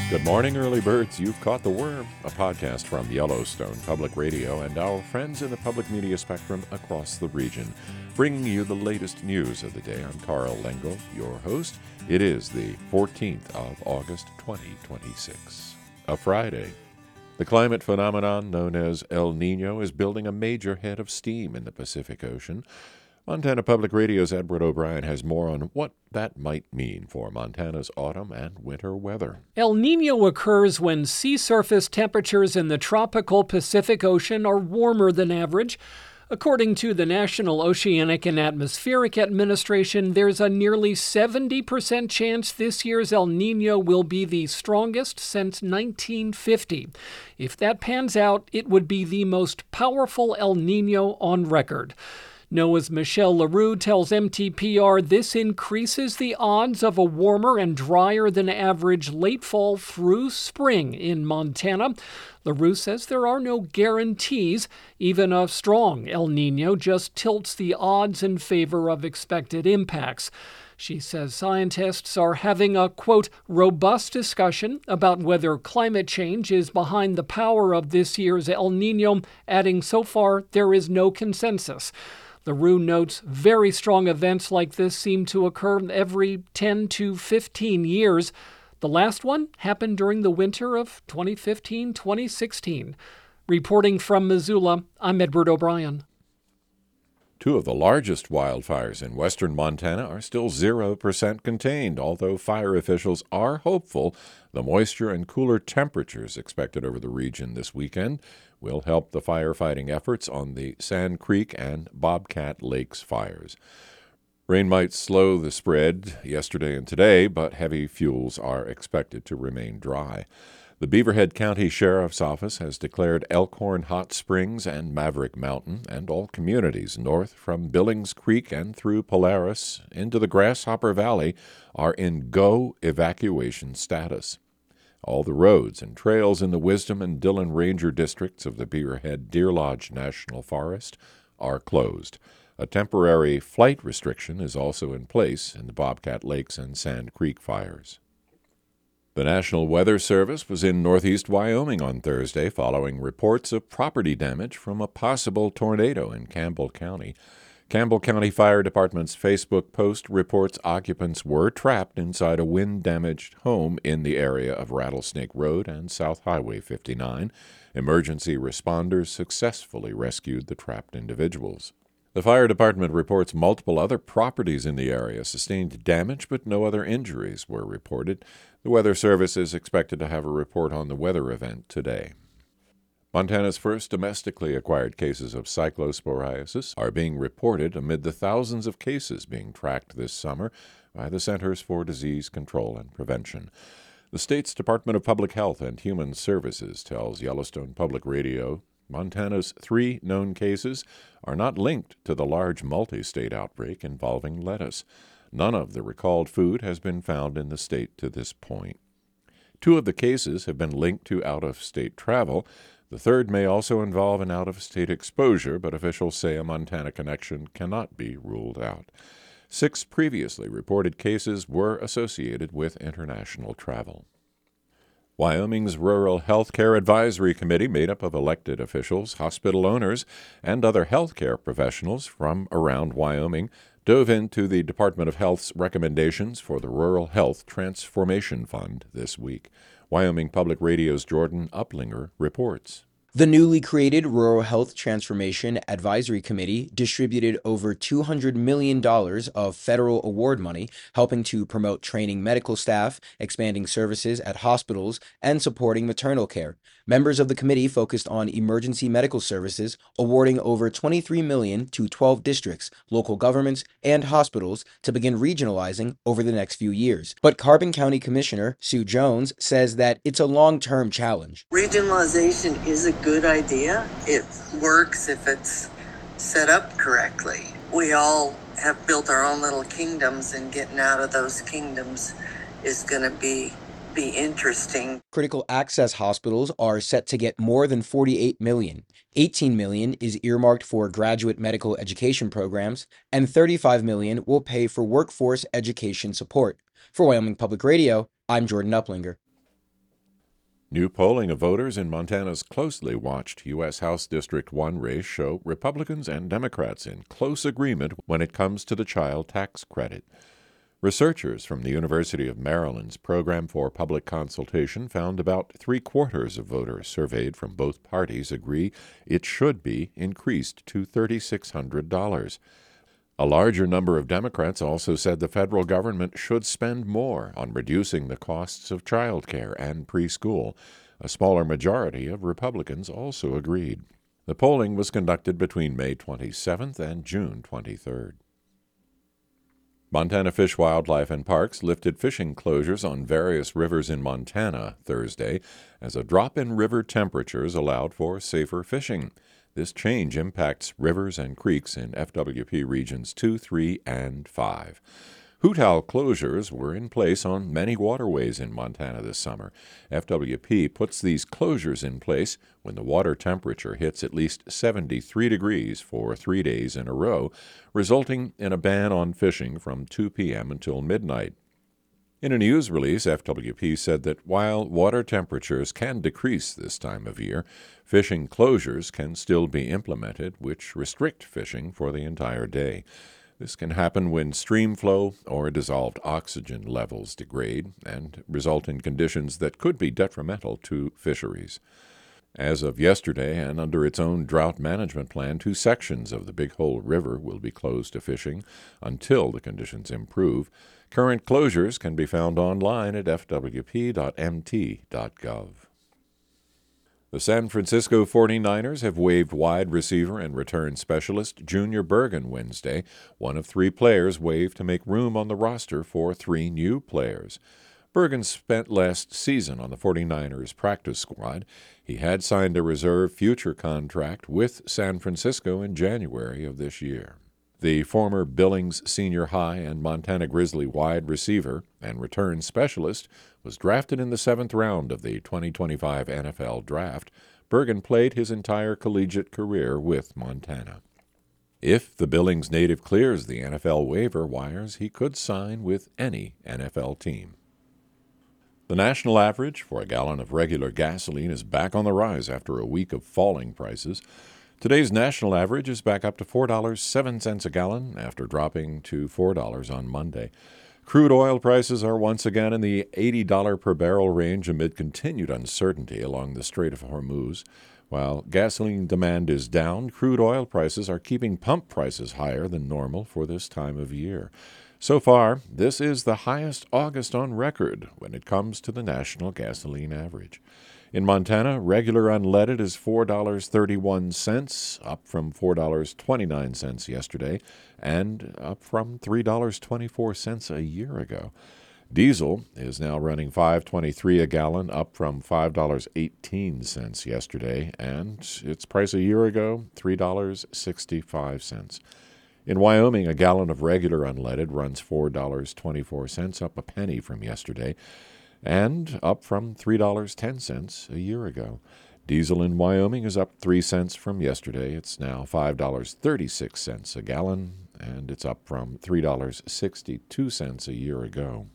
Good morning, early birds. You've caught the worm, a podcast from Yellowstone Public Radio and our friends in the public media spectrum across the region, bringing you the latest news of the day. I'm Carl Lengel, your host. It is the 14th of August, 2026, a Friday. The climate phenomenon known as El Nino is building a major head of steam in the Pacific Ocean. Montana Public Radio's Edward O'Brien has more on what that might mean for Montana's autumn and winter weather. El Nino occurs when sea surface temperatures in the tropical Pacific Ocean are warmer than average. According to the National Oceanic and Atmospheric Administration, there's a nearly 70% chance this year's El Nino will be the strongest since 1950. If that pans out, it would be the most powerful El Nino on record. NOAA's Michelle LaRue tells MTPR this increases the odds of a warmer and drier than average late fall through spring in Montana. LaRue says there are no guarantees. Even a strong El Nino just tilts the odds in favor of expected impacts. She says scientists are having a, quote, robust discussion about whether climate change is behind the power of this year's El Nino, adding so far there is no consensus. LaRue notes very strong events like this seem to occur every 10 to 15 years. The last one happened during the winter of 2015-2016. Reporting from Missoula, I'm Edward O'Brien. Two of the largest wildfires in western Montana are still 0% contained, although fire officials are hopeful the moisture and cooler temperatures expected over the region this weekend will help the firefighting efforts on the Sand Creek and Bobcat Lakes fires. Rain might slow the spread yesterday and today, but heavy fuels are expected to remain dry. The Beaverhead County Sheriff's Office has declared Elkhorn Hot Springs and Maverick Mountain and all communities north from Billings Creek and through Polaris into the Grasshopper Valley are in go evacuation status. All the roads and trails in the Wisdom and Dillon Ranger districts of the Beaverhead Deer Lodge National Forest are closed. A temporary flight restriction is also in place in the Bobcat Lakes and Sand Creek fires. The National Weather Service was in northeast Wyoming on Thursday following reports of property damage from a possible tornado in Campbell County. Campbell County Fire Department's Facebook post reports occupants were trapped inside a wind-damaged home in the area of Rattlesnake Road and South Highway 59. Emergency responders successfully rescued the trapped individuals. The fire department reports multiple other properties in the area sustained damage, but no other injuries were reported. The Weather Service is expected to have a report on the weather event today. Montana's first domestically acquired cases of cyclosporiasis are being reported amid the thousands of cases being tracked this summer by the Centers for Disease Control and Prevention. The state's Department of Public Health and Human Services tells Yellowstone Public Radio Montana's 3 known cases are not linked to the large multi-state outbreak involving lettuce. None of the recalled food has been found in the state to this point. 2 of the cases have been linked to out-of-state travel. The third may also involve an out-of-state exposure, but officials say a Montana connection cannot be ruled out. 6 previously reported cases were associated with international travel. Wyoming's Rural Health Care Advisory Committee, made up of elected officials, hospital owners, and other health care professionals from around Wyoming, dove into the Department of Health's recommendations for the Rural Health Transformation Fund this week. Wyoming Public Radio's Jordan Uplinger reports. The newly created Rural Health Transformation Advisory Committee distributed over $200 million of federal award money, helping to promote training medical staff, expanding services at hospitals, and supporting maternal care. Members of the committee focused on emergency medical services, awarding over $23 million to 12 districts, local governments, and hospitals to begin regionalizing over the next few years. But Carbon County Commissioner Sue Jones says that it's a long-term challenge. Regionalization is a good idea. It works if it's set up correctly. We all have built our own little kingdoms, and getting out of those kingdoms is going to be interesting. Critical access hospitals are set to get more than $48 million. $18 million is earmarked for graduate medical education programs, and $35 million will pay for workforce education support. For Wyoming Public Radio, I'm Jordan Uplinger. New polling of voters in Montana's closely watched U.S. House District 1 race show Republicans and Democrats in close agreement when it comes to the child tax credit. Researchers from the University of Maryland's Program for Public Consultation found about three-quarters of voters surveyed from both parties agree it should be increased to $3,600. A larger number of Democrats also said the federal government should spend more on reducing the costs of child care and preschool. A smaller majority of Republicans also agreed. The polling was conducted between May 27th and June 23rd. Montana Fish, Wildlife, and Parks lifted fishing closures on various rivers in Montana Thursday as a drop in river temperatures allowed for safer fishing. This change impacts rivers and creeks in FWP Regions 2, 3, and 5. Hoot owl closures were in place on many waterways in Montana this summer. FWP puts these closures in place when the water temperature hits at least 73 degrees for 3 days in a row, resulting in a ban on fishing from 2 p.m. until midnight. In a news release, FWP said that while water temperatures can decrease this time of year, fishing closures can still be implemented, which restrict fishing for the entire day. This can happen when stream flow or dissolved oxygen levels degrade and result in conditions that could be detrimental to fisheries. As of yesterday, and under its own drought management plan, 2 sections of the Big Hole River will be closed to fishing until the conditions improve. Current closures can be found online at fwp.mt.gov. The San Francisco 49ers have waived wide receiver and return specialist Junior Bergen Wednesday, one of 3 players waived to make room on the roster for 3 new players. Bergen spent last season on the 49ers practice squad. He had signed a reserve future contract with San Francisco in January of this year. The former Billings Senior High and Montana Grizzly wide receiver and return specialist was drafted in the 7th round of the 2025 NFL Draft. Bergen played his entire collegiate career with Montana. If the Billings native clears the NFL waiver wires, he could sign with any NFL team. The national average for a gallon of regular gasoline is back on the rise after a week of falling prices. Today's national average is back up to $4.07 a gallon after dropping to $4 on Monday. Crude oil prices are once again in the $80 per barrel range amid continued uncertainty along the Strait of Hormuz. While gasoline demand is down, crude oil prices are keeping pump prices higher than normal for this time of year. So far, this is the highest August on record when it comes to the national gasoline average. In Montana, regular unleaded is $4.31, up from $4.29 yesterday, and up from $3.24 a year ago. Diesel is now running $5.23 a gallon, up from $5.18 yesterday, and its price a year ago, $3.65. In Wyoming, a gallon of regular unleaded runs $4.24, up a penny from yesterday, and up from $3.10 a year ago. Diesel in Wyoming is up 3 cents from yesterday. It's now $5.36 a gallon, and it's up from $3.62 a year ago.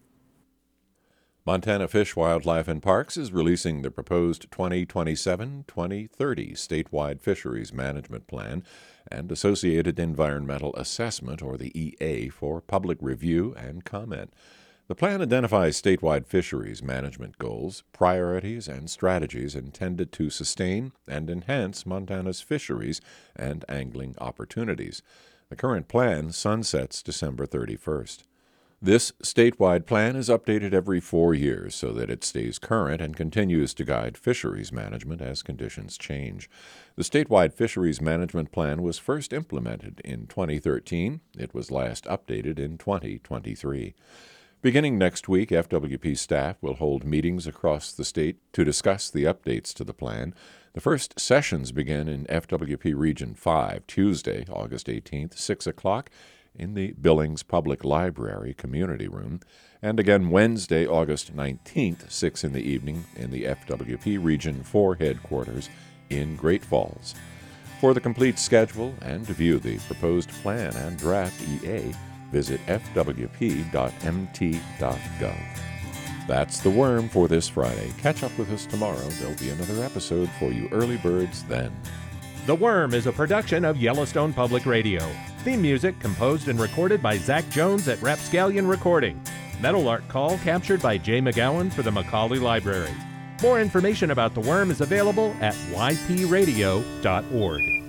Montana Fish, Wildlife, and Parks is releasing the proposed 2027-2030 statewide fisheries management plan and associated environmental assessment, or the EA, for public review and comment. The plan identifies statewide fisheries management goals, priorities, and strategies intended to sustain and enhance Montana's fisheries and angling opportunities. The current plan sunsets December 31st. This statewide plan is updated every 4 years so that it stays current and continues to guide fisheries management as conditions change. The statewide fisheries management plan was first implemented in 2013. It was last updated in 2023. Beginning next week, FWP staff will hold meetings across the state to discuss the updates to the plan. The first sessions begin in FWP Region 5, Tuesday, August 18th, 6 o'clock, in the Billings Public Library Community Room, and again Wednesday, August 19th, 6 in the evening, in the FWP Region 4 headquarters in Great Falls. For the complete schedule and to view the proposed plan and draft EA, visit fwp.mt.gov. That's The Worm for this Friday. Catch up with us tomorrow. There'll be another episode for you early birds then. The Worm is a production of Yellowstone Public Radio. Theme music composed and recorded by Zach Jones at Rapscallion Recording. Metal art call captured by Jay McGowan for the Macaulay Library. More information about The Worm is available at ypradio.org.